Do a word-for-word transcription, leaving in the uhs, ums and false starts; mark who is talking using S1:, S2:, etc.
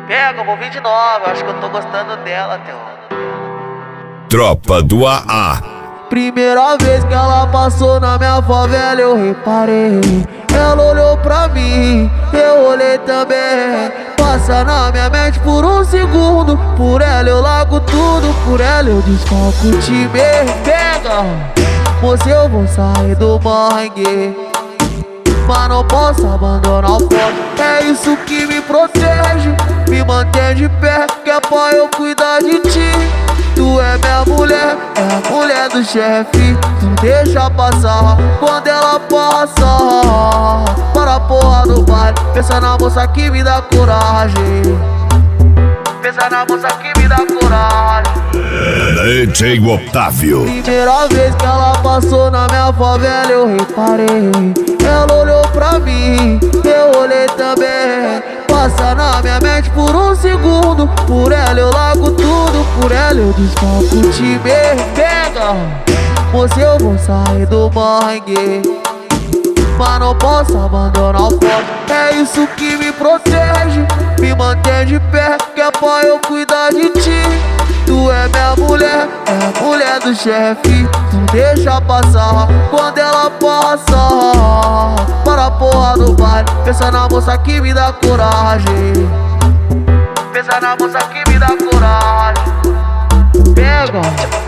S1: Pega, eu vou vir de novo, eu acho que eu tô gostando dela, teu.
S2: Tropa do A A.
S3: Primeira vez que ela passou na minha favela eu reparei. Ela olhou pra mim, eu olhei também. Passa na minha mente por um segundo. Por ela eu largo tudo, por ela eu desfoco o time. Pega, moça, eu vou sair do mangue, mas não posso abandonar o foco. É isso que me protege, me mantém de pé, que é pra eu cuidar de ti. Tu é minha mulher, é a mulher do chefe. Não deixa passar quando ela passa. Para a porra do baile, pensa na moça que me dá coragem. Pensa na moça que me dá coragem.
S2: D J Otávio.
S3: Primeira vez que ela passou na minha favela eu reparei. Ela olhou pra mim, eu olhei também. Passa na minha mente por um segundo. Por ela eu largo tudo, por ela eu desfoco o time. Pega, moça, eu vou sair do mangue, mas não posso abandonar o foco. É isso que me protege, me mantém de pé, que é pra eu cuidar de ti. Tu é minha mulher, é a mulher do chefe. Não deixa passar quando ela passa. Para a porra do baile, pensa na moça que me dá coragem. Pensa na moça que me dá coragem. Pega.